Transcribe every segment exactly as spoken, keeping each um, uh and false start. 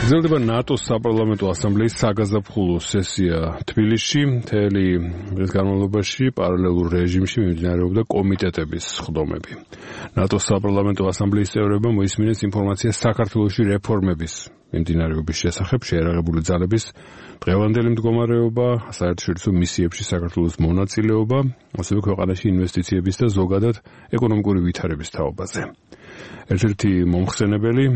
გრძელდება ნატოს საპარლამენტო ასამბლეის საგაზაფხულო სესია თბილისში. მთელი დღის განმავლობაში პარალელურ რეჟიმში მიმდინარეობდა კომიტეტების სხდომები. ნატოს საპარლამენტო ასამბლეის წევრებმა მოისმინეს ინფორმაცია საქართველოში რეფორმების მიმდინარეობის შესახებ, შეერაღებული ძალების დღევანდელი მდგომარეობა, საერთაშორისო მისიებში საქართველოს მონაწილეობა, ასევე ქვეყანაში ინვესტიციების და ზოგადად ეკონომიკური ვითარების თაობაზე. ერთ-ერთი მომხსენებელი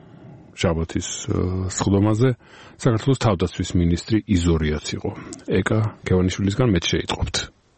შაბათის სხდომაზე საქართველოს თავდაცვის მინისტრი იზორიაც იყო. ეკა ქევანიშვილისგან მეც შეიტყობთ.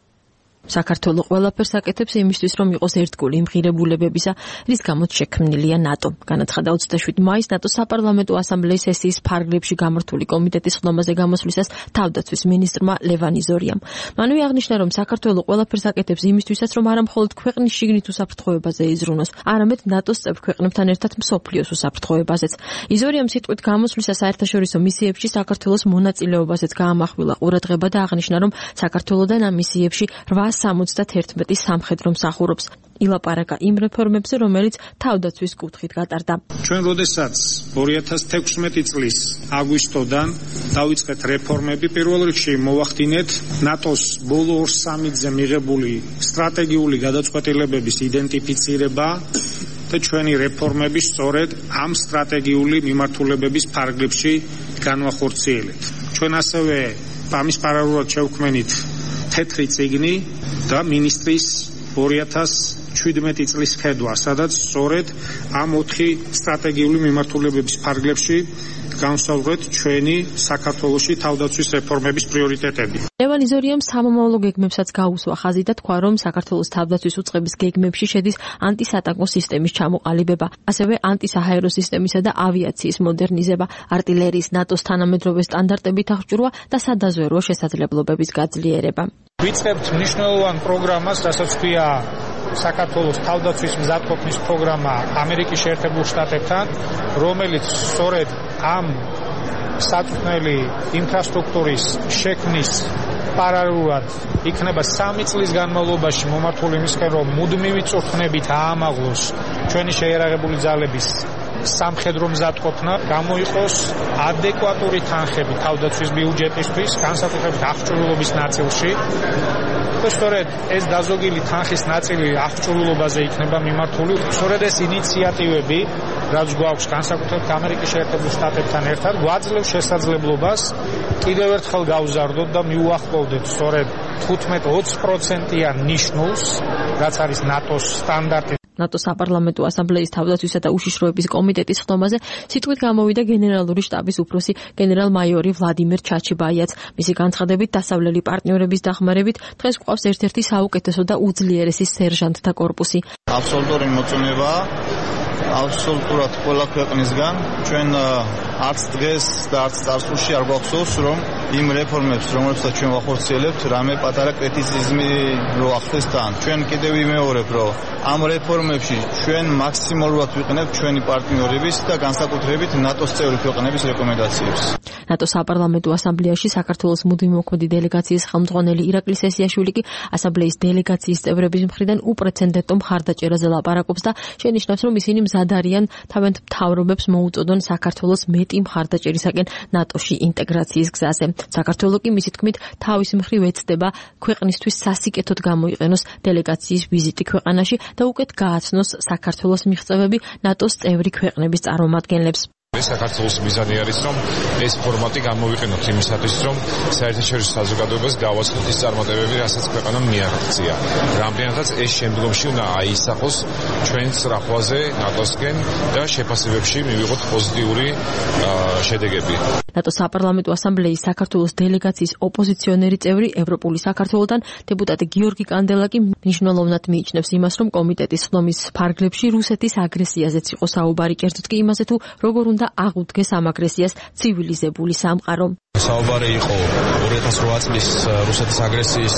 საქართველოს ყველაფერს აკეთებს იმისთვის, რომ იყოს ერთგული იმღირებულებებისა, რის გამოც შექმნილია ნატო. განაცხადა ოცდაშვიდი მაისს ნატოს საპარლამენტო ასამბლეის სესიის ფარგლებში გამართული კომიტეტის სხდომაზე გამოსვლისას თავდაცვის მინისტრმა ლევან იზორიამ. მანვე აღნიშნა, რომ საქართველოს ყველაფერს აკეთებს იმისთვისაც, რომ არა მხოლოდ ქვეყნის შიგნით უსაფრთხოებაზე იზრუნოს, არამედ ნატოს წევრ ქვეყნებთან ერთად მსოფლიოს უსაფრთხოებაზეც. იზორიამ სიტყვით გამოსვლისას საერთაშორისო მისიებში საქართველოს მონაწილეობაზეც გაამახვილა ყურადღება და აღნიშნა, რომ საქართველოსთან ამ მისიებში რვაას სამოცდაერთი სამხედრო მსახურობს. ილაპარაკა იმ რეფორმებზე, რომელიც თავდაცვის კუთხით გატარდა. ჩვენ როდესაც ორი ათას თექვსმეტი წლის აგვისტოდან დავიწყეთ რეფორმები, პირველ რიგში მოვახდინეთ ნატოს ბოლო ორ სამიძე მიღებული სტრატეგიული გადაწყვეტილებების იდენტიფიცირება და ჩვენი რეფორმები სწორედ ამ სტრატეგიული მიმართულებების ფარგლებში განვახორციელეთ. ჩვენ ასევე ამის პარალელურად შევქმნით თეთრი წიგნი და მინისტრის ორი ათას შვიდმეტი წლის ხედვა, სადაც სწორედ ამ ოთხი სტრატეგიული მიმართულებების ფარგლებში განსაზღვრეთ ჩვენი საქართველოში თავდაცვის რეფორმების პრიორიტეტები. ლევან იზორიამ სამომავლო გეგმებსაც გაუსვა ხაზი და თქვა, რომ საქართველოს თავდაცვის უწყების გეგმებში შედის ანტისატანკო სისტემის ჩამოყალიბება, ასევე ანტისაჰაერო სისტემისა და ავიაციის მოდერნიზება, არტილერიის ნატოს თანამედროვე სტანდარტებით აღჭურვა და სადაზვერვო შესაძლებლობების გაძლიერება. ვიწყებთ მნიშვნელოვან პროგრამას, რასაც ქვია საქართველოს თავდაცვის მზადყოფნის პროგრამა ამერიკის შეერთებულ შტატებთან, რომელიც სწორედ ამ საწვრთნელი ინფრასტრუქტურის შექმნის პარალელურად იქნება სამი წლის განმავლობაში მომართული იმისკენ, რომ მუდმივი წვრთნებით აამაღლოს ჩვენი შეიარაღებული ძალების სამხედრო მზადყოფნა, გამოიყოს ადეკვატური თანხები თავდაცვის ბიუჯეტისთვის, განსაკუთრებით აღჭურვილობის ნაწილში. და სწორედ ეს დაზოგილი თანხის ნაწილი აღჭურვილობაზე იქნება მიმართული. სწორედ ეს ინიციატივები, რაც გვაქვს განსაკუთრებით ამერიკის შეერთებულ შტატებთან ერთად, გვაძლევს შესაძლებლობას კიდევ ერთხელ გავზარდოთ და მიუახლოვდეთ სწორედ თხუთმეტ ოცი პროცენტიან ნიშნულს, რაც არის ნატოს სტანდარტი. ნატოს საპარლამენტო ასამბლეის თავდაცვისა და უშიშროების კომიტეტის სხდომაზე სიტყვით გამოვიდა გენერალური შტაბის უფროსი გენერალ-მაიორი ვლადიმერ ჩაჩიბაიაც. მისი განცხადებით, დასავლელი პარტნიორების დახმარებით დღეს გვყავს ერთ-ერთი საუკეთესო და უძლიერესი სერჟანტთა კორპუსი. აბსოლუტური მოწონება აბსოლუტურად ყველა ქვეყნისგან. ჩვენ არც დღეს და არც წარსულში არ გვახსოვს, რომ იმ რეფორმებს, რომლებსაც ჩვენ ვახორციელებთ, რამე პატარა კრიტიციზმი რო ახდენს თან. ჩვენ კიდევ ვიმეორებ, რომ ამ რეფორმებში ჩვენ მაქსიმალურად ვიყენებთ ჩვენი პარტნიორების და განსაკუთრებით ნატოს წევრი ქვეყნების რეკომენდაციებს. ნატოს საპარლამენტო ასამბლეაში საქართველოს მუდმივი მოქმედი დელეგაციის ხელმძღვანელი ირაკლი სესიაშვილი კი ასამბლეის დელეგაციის წევრების მხრიდან უპრეცედენტო მხარდაჭერაზე ლაპარაკობს და შენიშნავს, რომ ისინი მზად არიან თავიანთ მთავრობებს მოუწოდონ საქართველოს მეტი მხარდაჭერისაკენ ნატოში ინტეგრაციის გზაზე. საქართველოს კი მისი თქმით თავის მხრივ ეცდება ქვეყნისთვის სასიკეთოდ გამოიყენოს დელეგაციის ვიზიტი ქვეყანაში და უკეთ გააცნოს საქართველოს მიღწევები ნატოს წევრი ქვეყნების წარმომადგენლებს. საქართველოს მიზანი არის, რომ ეს ფორმატი გამოვიყენოთ იმისათვის, რომ საერთაშორისო საზოგადოებას გავაცხადოთ ის წარმატებები, რასაც ქვეყანამ მიაღწია. რამდენადაც ეს შემდგომში უნდა აისახოს ჩვენ სწრაფვაზე ნატოსკენ და შეფასებებში მივიღოთ პოზიტიური შედეგები. ნატოს საპარლამენტო ასამბლეის საქართველოს დელეგაციის ოპოზიციონერი წევრი ევროპული საქართველოსთან დეპუტატი გიორგი კანდელა კი მნიშვნელოვნად მიიჩნევს იმას, რომ კომიტეტის სხდომის ფარგლებში რუსეთის აგრესიაზეც იყო საუბარი, კერძოდ კი იმაზე, თუ როგორ უნდა აღუდგეს ამ აგრესიას ცივილიზებული სამყარო. საუბარი იყო ორი ათას რვა წლის რუსეთის აგრესიის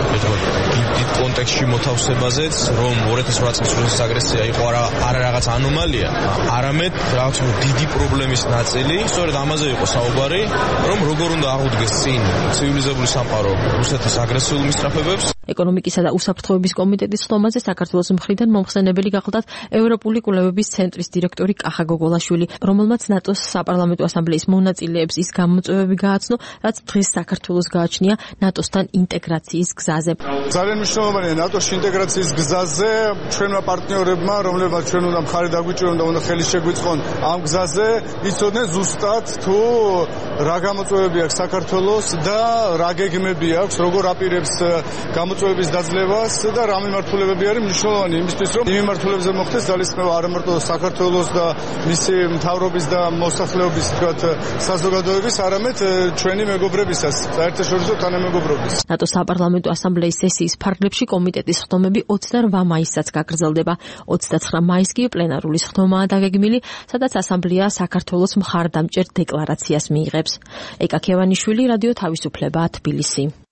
დიდ კონტექსტში მოთავსებაზეც, რომ ორი ათას რვა წლის რუსეთის აგრესია იყო არა არა რაღაც ანომალია, არამედ რაღაც დიდი პრობლემის ნაწილი. სწორედ ამაზე იყო საუბარი, რომ როგორ უნდა აღუდგეს წინ ცივილიზებული სამყარო რუსეთის აგრესიულ მისწრაფებებს. ეკონომიკისა და უსაფრთხოების კომიტეტის ხდომაზე საქართველოს მხრიდან მომხსენებელი გახლდათ ევროპული კვლევების ცენტრის დირექტორი კახა გოგოლაშვილი, რომელმაც ნატოს საპარლამენტო ასამბლეის მონაწილეებს ის გამოწვევები გააცნო, რაც დღეს საქართველოს გააჩნია ნატოსთან ინტეგრაციის გზაზე. ძალიან მნიშვნელოვანია ნატოს ინტეგრაციის გზაზე ჩვენმა პარტნიორებმა, რომლებმაც ჩვენ უნდა მხარი დაგვიჭირონ და უნდა ხელი შეგვიწყონ ამ გზაზე, იცოდნენ ზუსტად თუ რა გამოწვევები აქვს საქართველოს და რა გეგმები აქვს, როგორ აპირებს გამოწვევების დაძლევას და რა მიმართულებები არის მნიშვნელოვანი იმისთვის, რომ იმ მიმართულებებზე მოხდეს ძალისხმევა არა მარტო საქართველოს და მისი მთავრობის და მოსახლეობის თქვათ საზოგადოების, არამედ ჩვენი მეგობრებისაც, საერთაშორისო თანამეგობრობის. ნატოს საპარლამენტო ასამბლეის სესიის ფარგლებში კომიტეტის ხდომები ოცდარვა მაისსაც გაგრძელდება. ოცდაცხრა მაისს კი პლენარული ხდომაა დაგეგმილი, სადაც ასამბლეა საქართველოს მხარდამჭერ დეკლარაციას მიიღებს. ეკა ქევანიშვილი, რადიო თავისუფლება, თბილისი.